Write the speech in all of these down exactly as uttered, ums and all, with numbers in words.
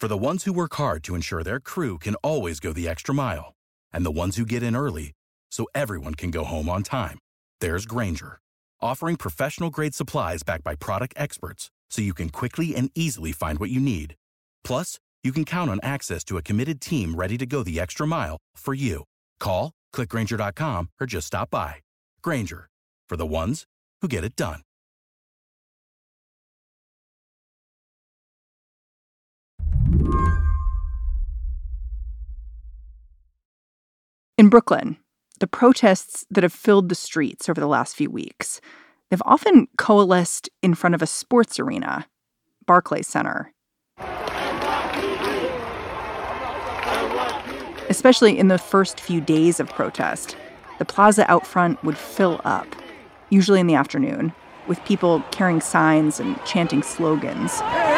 For the ones who work hard to ensure their crew can always go the extra mile, and the ones who get in early so everyone can go home on time, there's Grainger, offering professional-grade supplies backed by product experts so you can quickly and easily find what you need. Plus, you can count on access to a committed team ready to go the extra mile for you. Call, click Grainger dot com, or just stop by. Grainger, for the ones who get it done. In Brooklyn, the protests that have filled the streets over the last few weeks, they've often coalesced in front of a sports arena, Barclays Center. Especially in the first few days of protest, the plaza out front would fill up, usually in the afternoon, with people carrying signs and chanting slogans.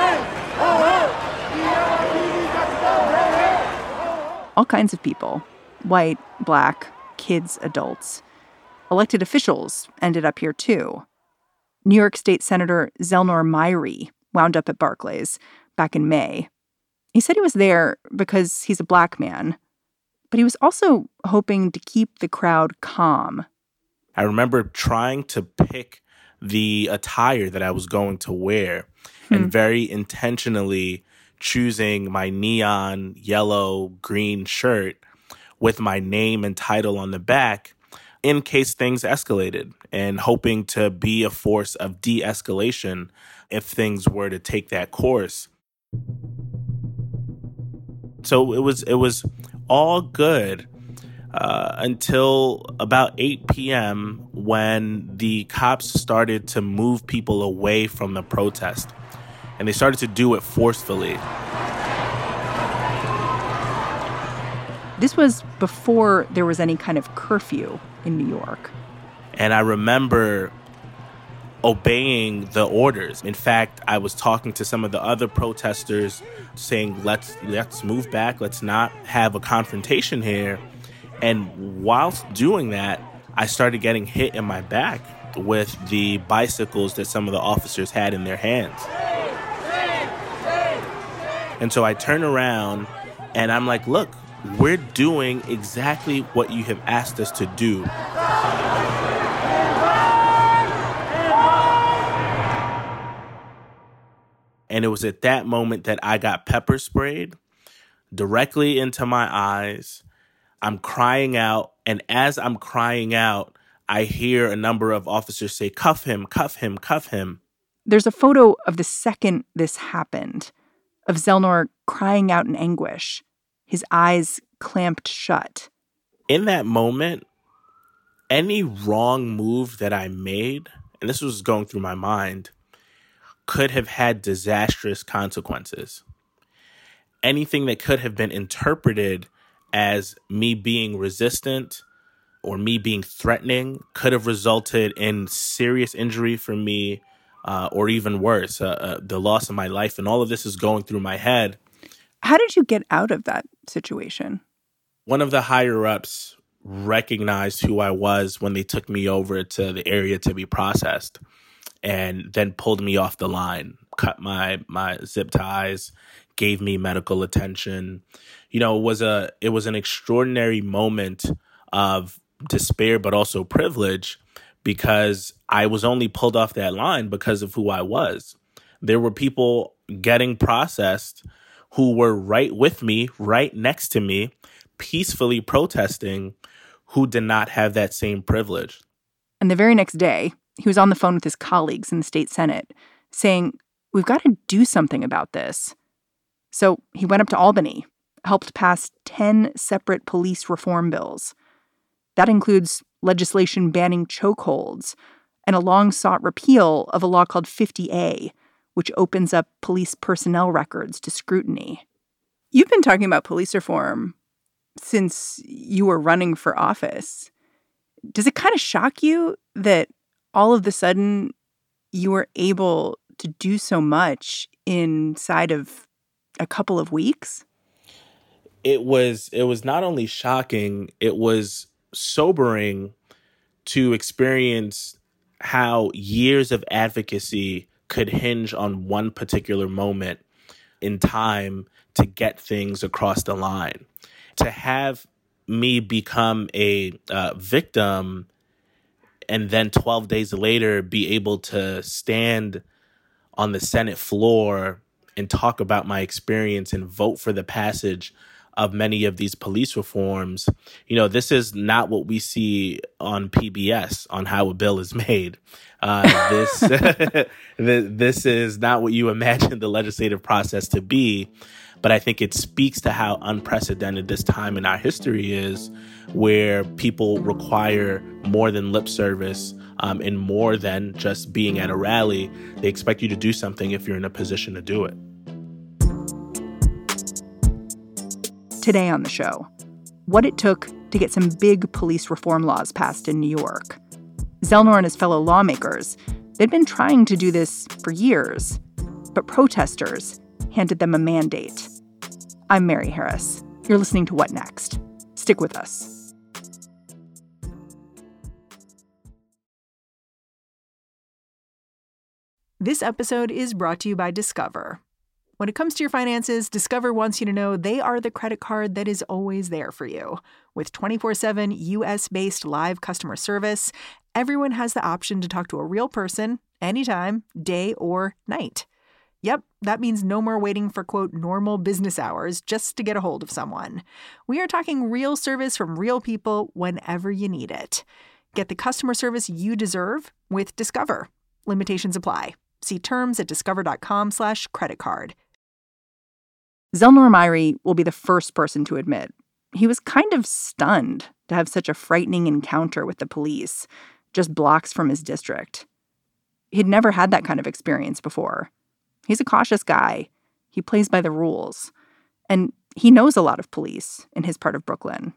All kinds of people. White, black, kids, adults. Elected officials ended up here, too. New York State Senator Zelnor Myrie wound up at Barclays back in May. He said he was there because he's a black man, but he was also hoping to keep the crowd calm. I remember trying to pick the attire that I was going to wear hmm. and very intentionally choosing my neon yellow green shirt with my name and title on the back in case things escalated, and hoping to be a force of de-escalation if things were to take that course. So it was it was all good uh, until about eight p.m. when the cops started to move people away from the protest. And they started to do it forcefully. This was before there was any kind of curfew in New York. And I remember obeying the orders. In fact, I was talking to some of the other protesters saying, let's let's move back. Let's not have a confrontation here. And whilst doing that, I started getting hit in my back with the bicycles that some of the officers had in their hands. And so I turn around and I'm like, look, we're doing exactly what you have asked us to do. And it was at that moment that I got pepper sprayed directly into my eyes. I'm crying out. And as I'm crying out, I hear a number of officers say, cuff him, cuff him, cuff him. There's a photo of the second this happened, of Zelnor crying out in anguish, his eyes clamped shut. In that moment, any wrong move that I made, and this was going through my mind, could have had disastrous consequences. Anything that could have been interpreted as me being resistant or me being threatening could have resulted in serious injury for me, uh, or even worse, uh, uh, the loss of my life. And all of this is going through my head. How did you get out of that situation? One of the higher-ups recognized who I was when they took me over to the area to be processed, and then pulled me off the line, cut my my zip ties, gave me medical attention. You know, it was a it was an extraordinary moment of despair, but also privilege, because I was only pulled off that line because of who I was. There were people getting processed who were right with me, right next to me, peacefully protesting, who did not have that same privilege. And the very next day, he was on the phone with his colleagues in the state Senate saying, we've got to do something about this. So he went up to Albany, helped pass ten separate police reform bills. That includes legislation banning chokeholds and a long-sought repeal of a law called fifty A, which opens up police personnel records to scrutiny. You've been talking about police reform since you were running for office. Does it kind of shock you that all of a sudden you were able to do so much inside of a couple of weeks? It was it was not only shocking, it was sobering to experience how years of advocacy could hinge on one particular moment in time to get things across the line. To have me become a uh, victim and then twelve days later be able to stand on the Senate floor and talk about my experience and vote for the passage of many of these police reforms, you know, this is not what we see on P B S on how a bill is made. Uh, this this is not what you imagine the legislative process to be. But I think it speaks to how unprecedented this time in our history is, where people require more than lip service um, and more than just being at a rally. They expect you to do something if you're in a position to do it. Today on the show, what it took to get some big police reform laws passed in New York. Zellnor and his fellow lawmakers, they'd been trying to do this for years, but protesters handed them a mandate. I'm Mary Harris. You're listening to What Next? Stick with us. This episode is brought to you by Discover. When it comes to your finances, Discover wants you to know they are the credit card that is always there for you. With twenty-four seven U S-based live customer service, everyone has the option to talk to a real person anytime, day or night. Yep, that means no more waiting for, quote, normal business hours just to get a hold of someone. We are talking real service from real people whenever you need it. Get the customer service you deserve with Discover. Limitations apply. See terms at discover.com slash credit card. Zellnor Myrie will be the first person to admit he was kind of stunned to have such a frightening encounter with the police just blocks from his district. He'd never had that kind of experience before. He's a cautious guy. He plays by the rules. And he knows a lot of police in his part of Brooklyn.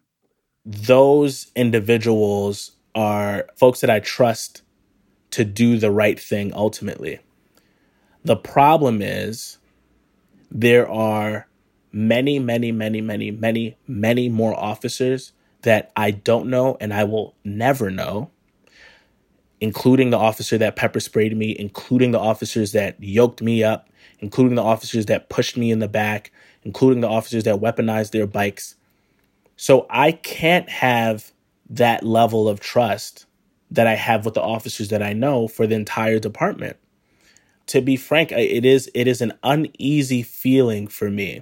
Those individuals are folks that I trust to do the right thing ultimately. The problem is there are many, many, many, many, many, many more officers that I don't know and I will never know, including the officer that pepper sprayed me, including the officers that yoked me up, including the officers that pushed me in the back, including the officers that weaponized their bikes. So I can't have that level of trust that I have with the officers that I know for the entire department. To be frank, it is it is an uneasy feeling for me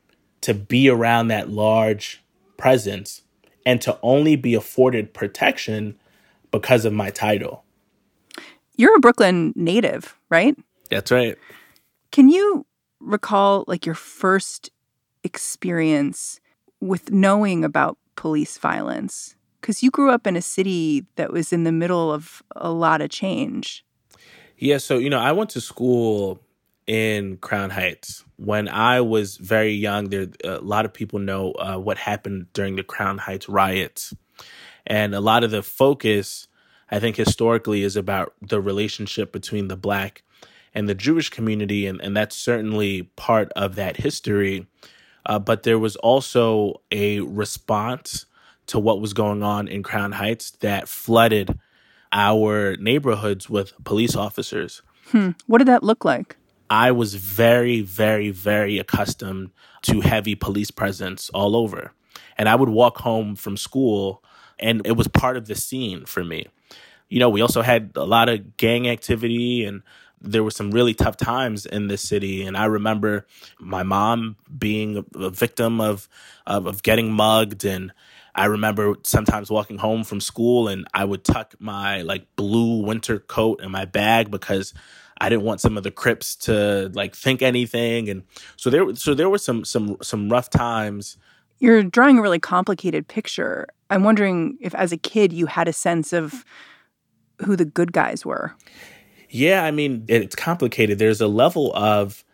to be around that large presence and to only be afforded protection because of my title. You're a Brooklyn native, right? That's right. Can you recall like your first experience with knowing about police violence? Because you grew up in a city that was in the middle of a lot of change. Yeah, so, you know, I went to school in Crown Heights. When I was very young, there a lot of people know uh, what happened during the Crown Heights riots. And a lot of the focus, I think, historically is about the relationship between the Black and the Jewish community, and, and that's certainly part of that history. Uh, but there was also a response to what was going on in Crown Heights that flooded our neighborhoods with police officers. Hmm. What did that look like? I was very, very, very accustomed to heavy police presence all over. And I would walk home from school, and it was part of the scene for me. You know, we also had a lot of gang activity, and there were some really tough times in this city. And I remember my mom being a victim of, of, of getting mugged. And I remember sometimes walking home from school and I would tuck my like blue winter coat in my bag because I didn't want some of the Crips to like think anything. And so there, so there were some, some, some rough times. You're drawing a really complicated picture. I'm wondering if as a kid you had a sense of who the good guys were. Yeah, I mean, it's complicated. There's a level of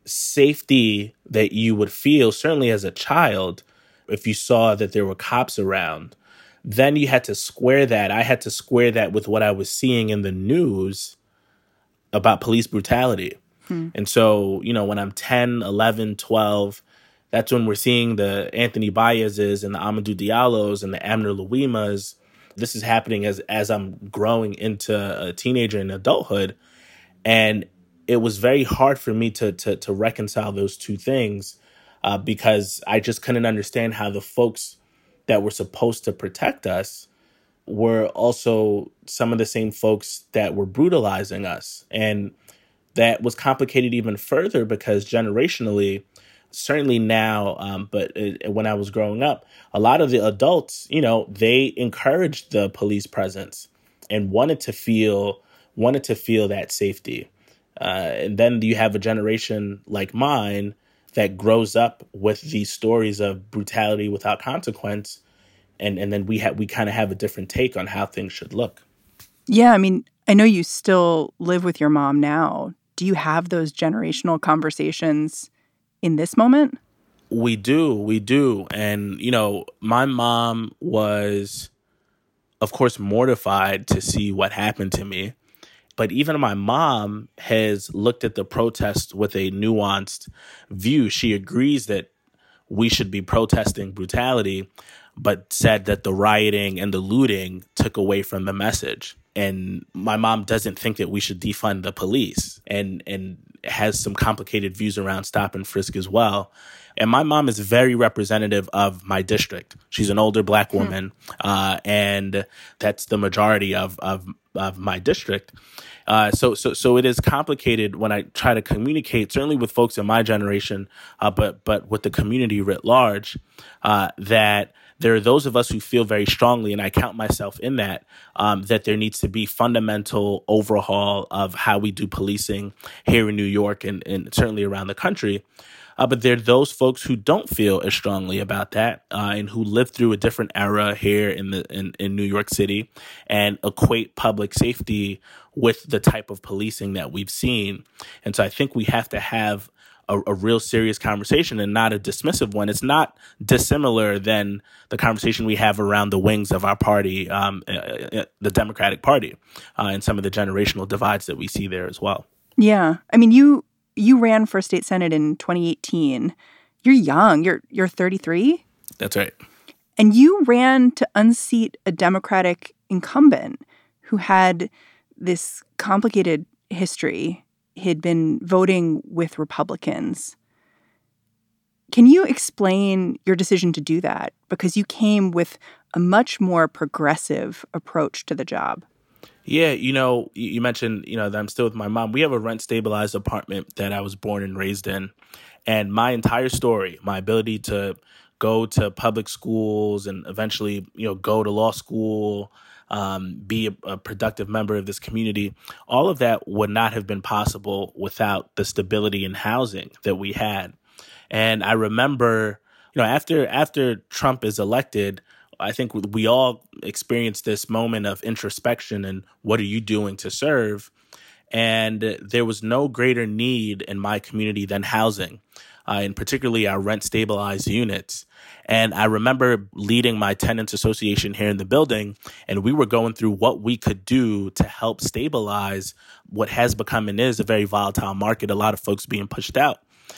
safety that you would feel, certainly as a child, if you saw that there were cops around. Then you had to square that. I had to square that with what I was seeing in the news about police brutality. Hmm. And so, you know, when I'm ten, eleven, twelve, that's when we're seeing the Anthony Baez's and the Amadou Diallo's and the Amner Louimas. This is happening as as I'm growing into a teenager and adulthood. And it was very hard for me to to, to reconcile those two things uh, because I just couldn't understand how the folks that were supposed to protect us were also some of the same folks that were brutalizing us. And that was complicated even further because generationally, certainly now, um, but it, when I was growing up, a lot of the adults, you know, they encouraged the police presence and wanted to feel wanted to feel that safety. Uh, and then you have a generation like mine that grows up with these stories of brutality without consequence. And and then we have we kind of have a different take on how things should look. Yeah, I mean, I know you still live with your mom now. Do you have those generational conversations in this moment? We do, we do. And, you know, my mom was, of course, mortified to see what happened to me. But even my mom has looked at the protest with a nuanced view. She agrees that we should be protesting brutality, but said that the rioting and the looting took away from the message. And my mom doesn't think that we should defund the police and and has some complicated views around stop and frisk as well. And my mom is very representative of my district. She's an older Black woman, uh, and that's the majority of of, of my district. Uh, so so so it is complicated when I try to communicate, certainly with folks in my generation, uh, but but with the community writ large, uh, that there are those of us who feel very strongly, and I count myself in that, um, that there needs to be fundamental overhaul of how we do policing here in New York and, and certainly around the country. Uh, but there are those folks who don't feel as strongly about that uh, and who live through a different era here in the in, in New York City and equate public safety with the type of policing that we've seen. And so I think we have to have a, a real serious conversation and not a dismissive one. It's not dissimilar than the conversation we have around the wings of our party, um, uh, the Democratic Party, uh, and some of the generational divides that we see there as well. Yeah. I mean, you you ran for state senate in twenty eighteen. You're young. You're you're thirty-three? That's right. And you ran to unseat a Democratic incumbent who had this complicated history. He'd been voting with Republicans. Can you explain your decision to do that? Because you came with a much more progressive approach to the job. Yeah, you know, you mentioned, you know, that I'm still with my mom. We have a rent-stabilized apartment that I was born and raised in. And my entire story, my ability to go to public schools and eventually, you know, go to law school, um, be a, a productive member of this community, all of that would not have been possible without the stability in housing that we had. And I remember, you know, after after Trump is elected, I think we all experienced this moment of introspection and what are you doing to serve? And there was no greater need in my community than housing, uh, and particularly our rent-stabilized units. And I remember leading my tenants association here in the building, and we were going through what we could do to help stabilize what has become and is a very volatile market, a lot of folks being pushed out.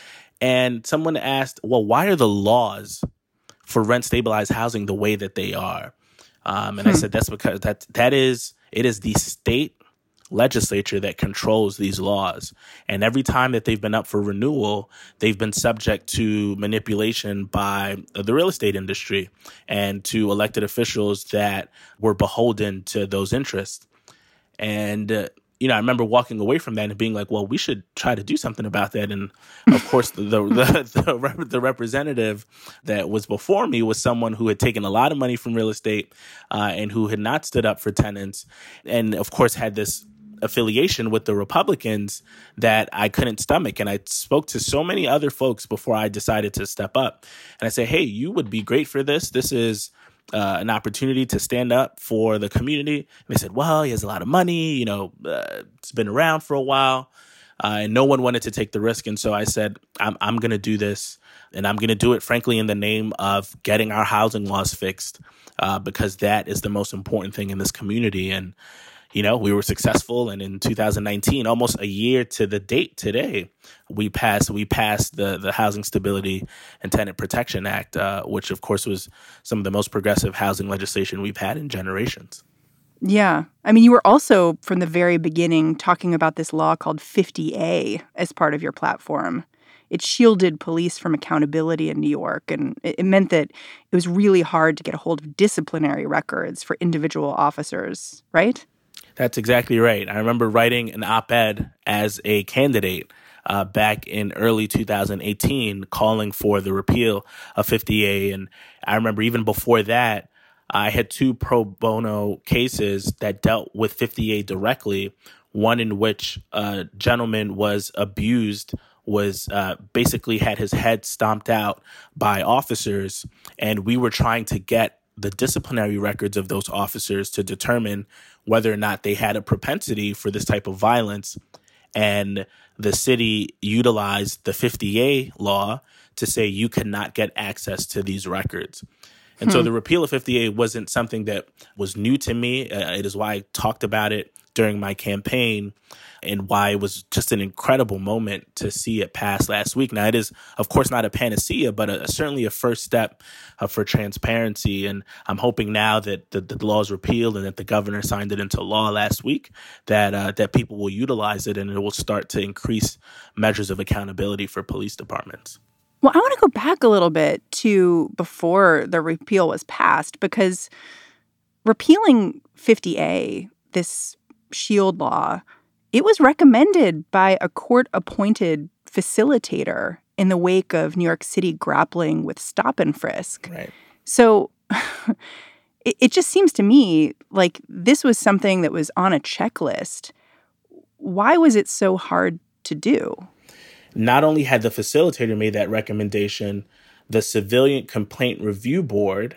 And someone asked, well, why are the laws for rent-stabilized housing the way that they are? Um, and hmm. I said, that's because that that is, it is the state legislature that controls these laws. And every time that they've been up for renewal, they've been subject to manipulation by the real estate industry and to elected officials that were beholden to those interests. And, uh, you know, I remember walking away from that and being like, well, we should try to do something about that. And of course, the the, the, the, rep- the representative that was before me was someone who had taken a lot of money from real estate uh, and who had not stood up for tenants. And of course, had this affiliation with the Republicans that I couldn't stomach. And I spoke to so many other folks before I decided to step up. And I said, hey, you would be great for this. This is Uh, an opportunity to stand up for the community. And they said, well, he has a lot of money, you know, uh, it's been around for a while, uh, and no one wanted to take the risk. And so I said, I'm, I'm going to do this, and I'm going to do it, frankly, in the name of getting our housing laws fixed, uh, because that is the most important thing in this community. And, you know, we were successful. And in two thousand nineteen, almost a year to the date today, we passed we passed the, the Housing Stability and Tenant Protection Act, uh, which, of course, was some of the most progressive housing legislation we've had in generations. Yeah. I mean, you were also, from the very beginning, talking about this law called fifty A as part of your platform. It shielded police from accountability in New York, and it meant that it was really hard to get a hold of disciplinary records for individual officers, right? That's exactly right. I remember writing an op-ed as a candidate uh, back in early two thousand eighteen calling for the repeal of fifty A. And I remember even before that, I had two pro bono cases that dealt with fifty A directly, one in which a gentleman was abused, was uh, basically had his head stomped out by officers, and we were trying to get the disciplinary records of those officers to determine whether or not they had a propensity for this type of violence. And the city utilized the fifty A law to say you cannot get access to these records. And hmm. so the repeal of fifty A wasn't something that was new to me. Uh, it is why I talked about it during my campaign and why it was just an incredible moment to see it pass last week. Now, it is, of course, not a panacea, but a, certainly a first step uh, for transparency. And I'm hoping now that the, the law is repealed and that the governor signed it into law last week, that uh, that people will utilize it and it will start to increase measures of accountability for police departments. Well, I want to go back a little bit to before the repeal was passed, because repealing fifty A, this shield law, it was recommended by a court-appointed facilitator in the wake of New York City grappling with stop and frisk. Right. So it, it just seems to me like this was something that was on a checklist. Why was it so hard to do? Not only had the facilitator made that recommendation, the Civilian Complaint Review Board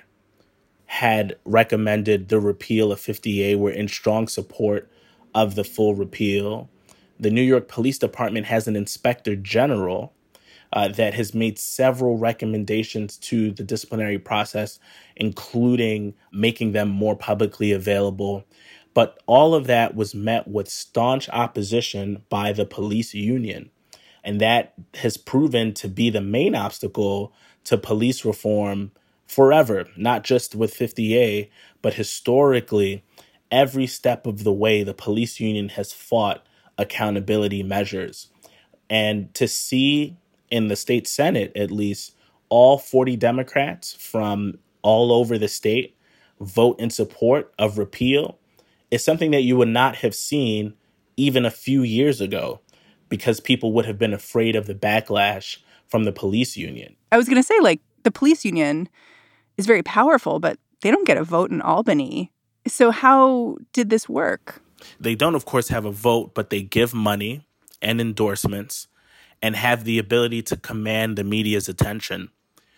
had recommended the repeal of fifty A, were in strong support of the full repeal. The New York Police Department has an inspector general uh, that has made several recommendations to the disciplinary process, including making them more publicly available. But all of that was met with staunch opposition by the police union. And that has proven to be the main obstacle to police reform forever, not just with fifty A, but historically, every step of the way, the police union has fought accountability measures. And to see in the state Senate, at least, all forty Democrats from all over the state vote in support of repeal is something that you would not have seen even a few years ago, because people would have been afraid of the backlash from the police union. I was going to say, like, the police union is very powerful, but they don't get a vote in Albany. So how did this work? They don't, of course, have a vote, but they give money and endorsements and have the ability to command the media's attention.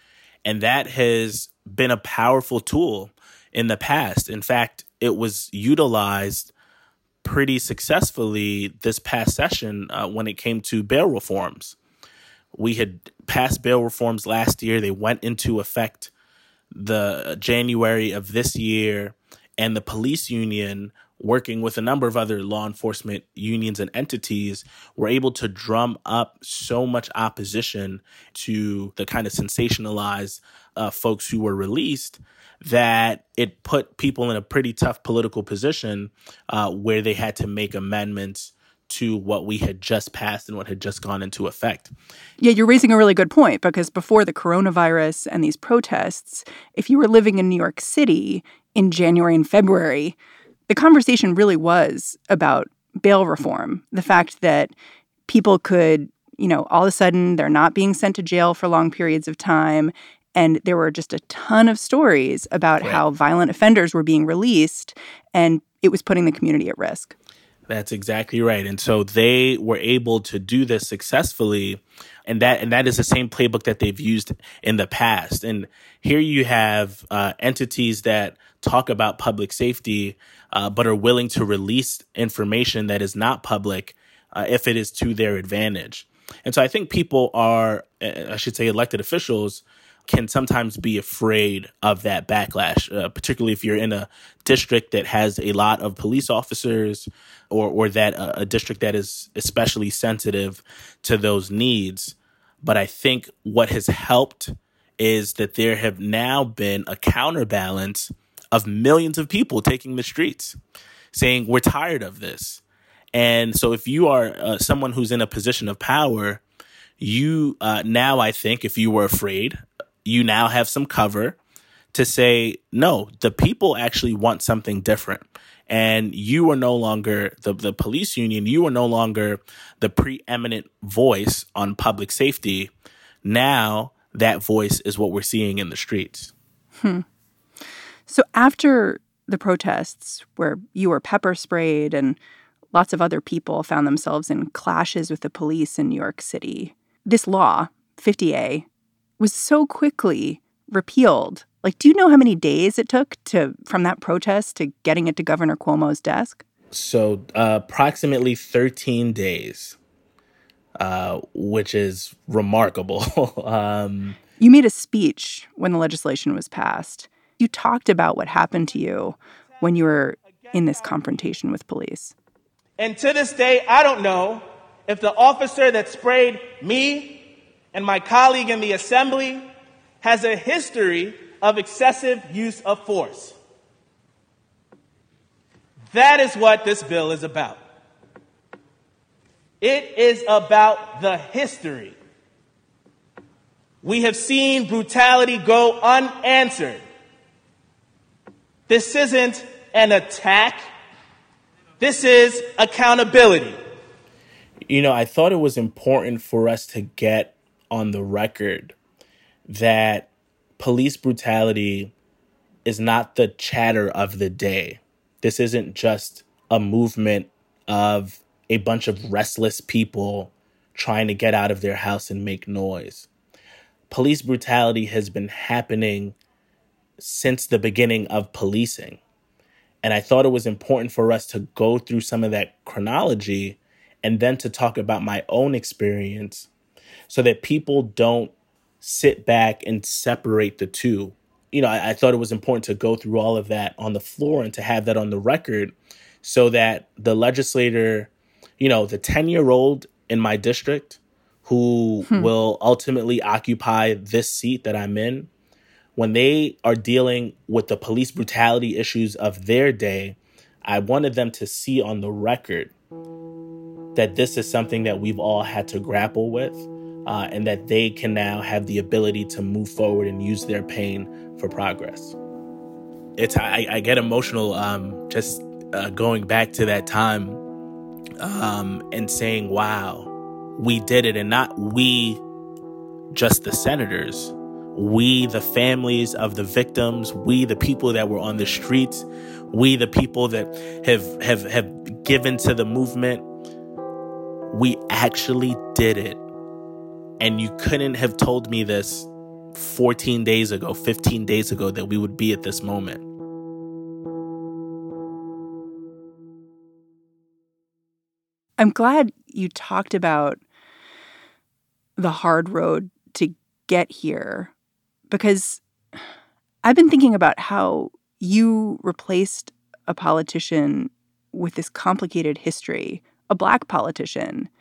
And that has been a powerful tool in the past. In fact, it was utilized pretty successfully this past session uh, when it came to bail reforms. We had passed bail reforms last year. They went into effect the January of this year, and the police union, working with a number of other law enforcement unions and entities, were able to drum up so much opposition to the kind of sensationalized uh, folks who were released that it put people in a pretty tough political position uh, where they had to make amendments to what we had just passed and what had just gone into effect. Yeah, you're raising a really good point, because before the coronavirus and these protests, if you were living in New York City in January and February, the conversation really was about bail reform. The fact that people could, you know, all of a sudden they're not being sent to jail for long periods of time. And there were just a ton of stories about right. how violent offenders were being released, and it was putting the community at risk. That's exactly right. And so they were able to do this successfully. And that and that is the same playbook that they've used in the past. And here you have uh, entities that talk about public safety, uh, but are willing to release information that is not public uh, if it is to their advantage. And so I think people are, I should say elected officials, can sometimes be afraid of that backlash, uh, particularly if you're in a district that has a lot of police officers, or or that uh, a district that is especially sensitive to those needs. But I think what has helped is that there have now been a counterbalance of millions of people taking the streets, saying we're tired of this. And so if you are uh, someone who's in a position of power, you uh, now, I think, if you were afraid, you now have some cover to say, no, the people actually want something different. And you are no longer the, the police union. You are no longer the preeminent voice on public safety. Now that voice is what we're seeing in the streets. Hmm. So after the protests where you were pepper sprayed and lots of other people found themselves in clashes with the police in New York City, this law, fifty A, was so quickly repealed. Like, do you know how many days it took to from that protest to getting it to Governor Cuomo's desk? So uh, approximately thirteen days, uh, which is remarkable. um, you made a speech when the legislation was passed. You talked about what happened to you when you were in this confrontation with police. And to this day, I don't know if the officer that sprayed me and my colleague in the assembly has a history of excessive use of force. That is what this bill is about. It is about the history. We have seen brutality go unanswered. This isn't an attack. This is accountability. You know, I thought it was important for us to get on the record that police brutality is not the chatter of the day. This isn't just a movement of a bunch of restless people trying to get out of their house and make noise. Police brutality has been happening since the beginning of policing. And I thought it was important for us to go through some of that chronology and then to talk about my own experience so that people don't sit back and separate the two. You know, I, I thought it was important to go through all of that on the floor and to have that on the record so that the legislator, you know, the ten-year-old in my district who hmm. will ultimately occupy this seat that I'm in, when they are dealing with the police brutality issues of their day, I wanted them to see on the record that this is something that we've all had to grapple with, uh, and that they can now have the ability to move forward and use their pain for progress. It's I, I get emotional um, just uh, going back to that time um, and saying, wow, we did it. And not we, just the senators. We, the families of the victims, we, the people that were on the streets, we, the people that have have have given to the movement, we actually did it. And you couldn't have told me this fourteen days ago, fifteen days ago, that we would be at this moment. I'm glad you talked about the hard road to get here, because I've been thinking about how you replaced a politician with this complicated history, a Black politician.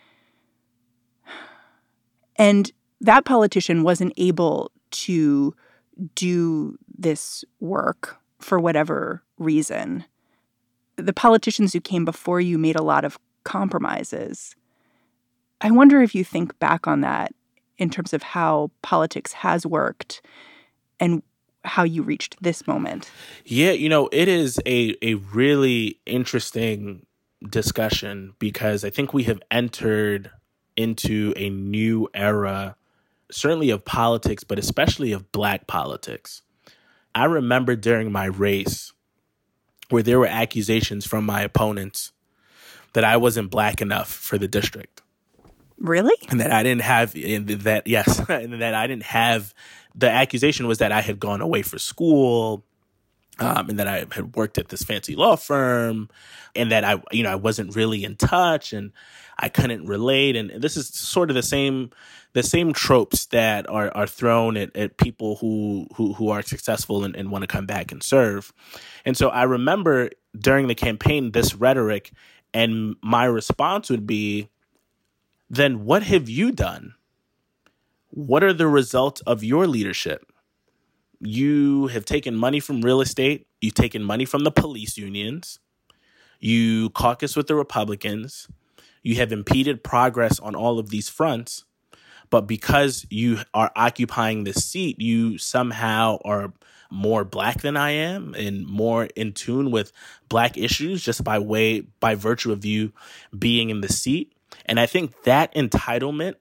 And that politician wasn't able to do this work for whatever reason. The politicians who came before you made a lot of compromises. I wonder if you think back on that in terms of how politics has worked and how you reached this moment. Yeah, you know, it is a, a really interesting discussion because I think we have entered into a new era, certainly of politics, but especially of Black politics. I remember during my race where there were accusations from my opponents that I wasn't Black enough for the district. Really? And that I didn't have, and that, yes, and that I didn't have, the accusation was that I had gone away for school, um, and that I had worked at this fancy law firm, and that I, you know, I wasn't really in touch, and I couldn't relate. And this is sort of the same, the same tropes that are, are thrown at, at people who, who, who are successful and, and want to come back and serve. And so I remember during the campaign, this rhetoric, and my response would be, then what have you done? What are the results of your leadership? You have taken money from real estate. You've taken money from the police unions. You caucus with the Republicans. You have impeded progress on all of these fronts. But because you are occupying this seat, you somehow are more Black than I am and more in tune with Black issues just by way, by virtue of you being in the seat. And I think that entitlement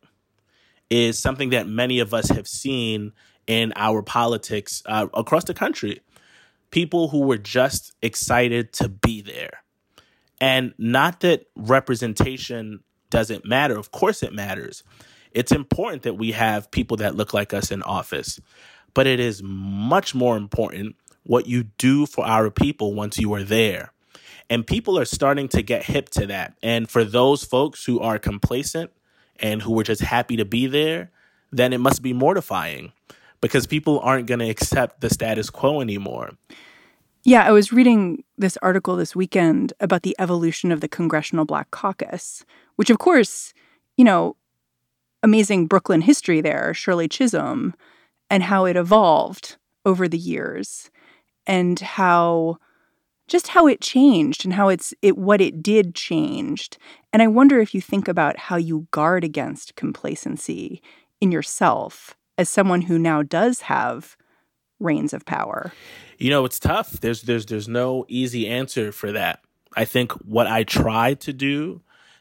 is something that many of us have seen in our politics uh, across the country. People who were just excited to be there. And not that representation doesn't matter. Of course it matters. It's important that we have people that look like us in office. But it is much more important what you do for our people once you are there. And people are starting to get hip to that. And for those folks who are complacent and who were just happy to be there, then it must be mortifying because people aren't going to accept the status quo anymore. Yeah, I was reading this article this weekend about the evolution of the Congressional Black Caucus, which, of course, you know, amazing Brooklyn history there, Shirley Chisholm, and how it evolved over the years and how just how it changed and how it's it what it did changed. And I wonder if you think about how you guard against complacency in yourself as someone who now does have reins of power. You know, it's tough. There's there's there's no easy answer for that. I think what I try to do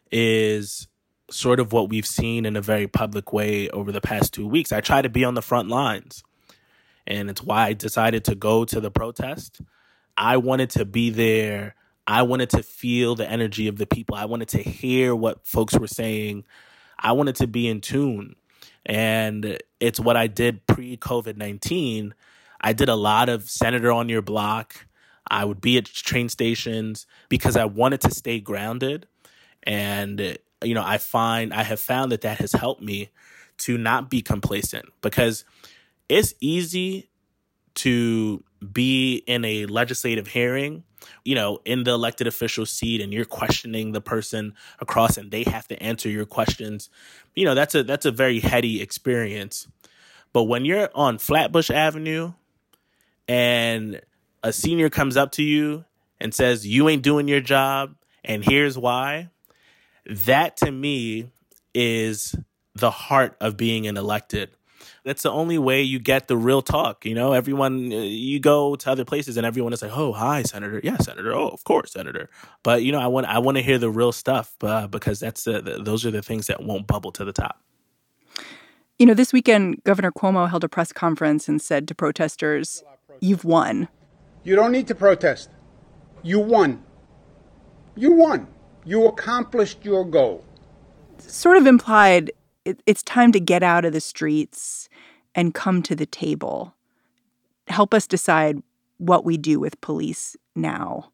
is sort of what we've seen in a very public way over the past two weeks. I try to be on the front lines. And it's why I decided to go to the protest. I wanted to be there. I wanted to feel the energy of the people. I wanted to hear what folks were saying. I wanted to be in tune. And it's what I did pre-COVID nineteen. I did a lot of Senator on Your Block. I would be at train stations because I wanted to stay grounded. And, you know, I find I have found that that has helped me to not be complacent because it's easy to be in a legislative hearing, you know, in the elected official seat and you're questioning the person across and they have to answer your questions. You know, that's a that's a very heady experience. But when you're on Flatbush Avenue and a senior comes up to you and says, you ain't doing your job and here's why, that to me is the heart of being an elected. That's the only way you get the real talk. You know, everyone, you go to other places and everyone is like, oh, hi, Senator. Yeah, Senator. Oh, of course, Senator. But, you know, I want I want to hear the real stuff uh, because that's the, the, those are the things that won't bubble to the top. You know, this weekend, Governor Cuomo held a press conference and said to protesters, you've won. You don't need to protest. You won. You won. You accomplished your goal. Sort of implied it, it's time to get out of the streets and come to the table. Help us decide what we do with police now.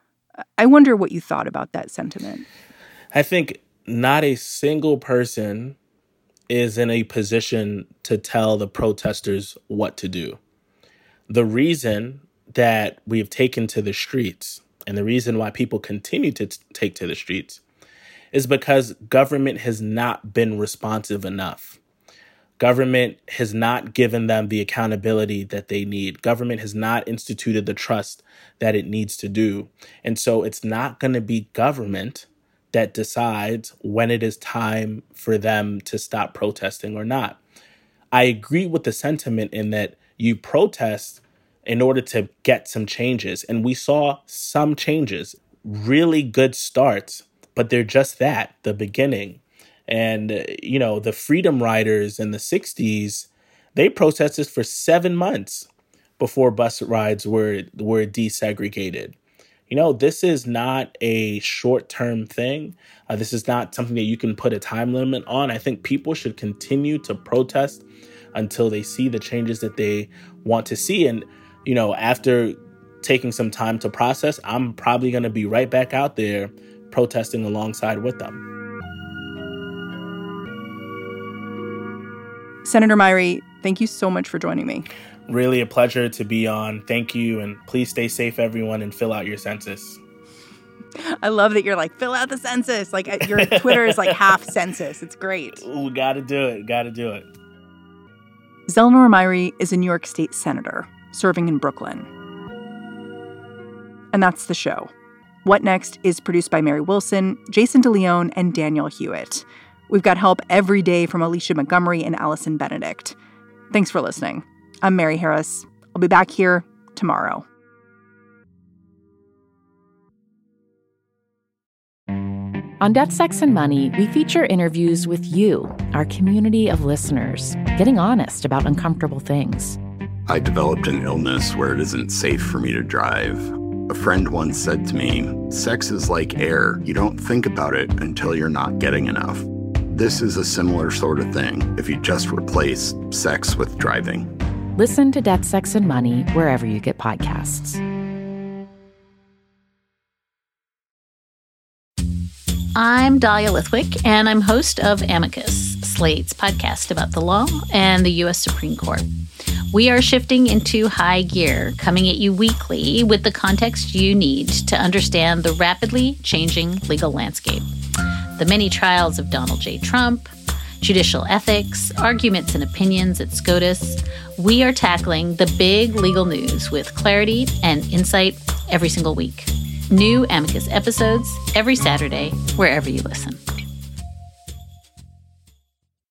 I wonder what you thought about that sentiment. I think not a single person is in a position to tell the protesters what to do. The reason that we've taken to the streets and the reason why people continue to t- take to the streets is because government has not been responsive enough. Government has not given them the accountability that they need. Government has not instituted the trust that it needs to do. And so it's not going to be government that decides when it is time for them to stop protesting or not. I agree with the sentiment in that you protest in order to get some changes. And we saw some changes, really good starts, but they're just that, the beginning. And, uh, you know, the Freedom Riders in the sixties, they protested for seven months before bus rides were were desegregated. You know, this is not a short-term thing. Uh, this is not something that you can put a time limit on. I think people should continue to protest until they see the changes that they want to see. And, you know, after taking some time to process, I'm probably going to be right back out there protesting alongside with them. Senator Myrie, thank you so much for joining me. Really a pleasure to be on. Thank you. And please stay safe, everyone, and fill out your census. I love that you're like, fill out the census. Like your Twitter is like half census. It's great. We got to do it. Got to do it. Zelma Myrie is a New York State senator. serving in Brooklyn. And that's the show. What Next is produced by Mary Wilson, Jason DeLeon, and Daniel Hewitt. We've got help every day from Alicia Montgomery and Allison Benedict. Thanks for listening. I'm Mary Harris. I'll be back here tomorrow. On Death, Sex, and Money, we feature interviews with you, our community of listeners, getting honest about uncomfortable things. I developed an illness where it isn't safe for me to drive. A friend once said to me, sex is like air. You don't think about it until you're not getting enough. This is a similar sort of thing if you just replace sex with driving. Listen to Death, Sex, and Money wherever you get podcasts. I'm Dahlia Lithwick, and I'm host of Amicus, Slate's podcast about the law and the U S Supreme Court. We are shifting into high gear, coming at you weekly with the context you need to understand the rapidly changing legal landscape. The many trials of Donald J. Trump, judicial ethics, arguments and opinions at SCOTUS. We are tackling the big legal news with clarity and insight every single week. New Amicus episodes every Saturday, wherever you listen.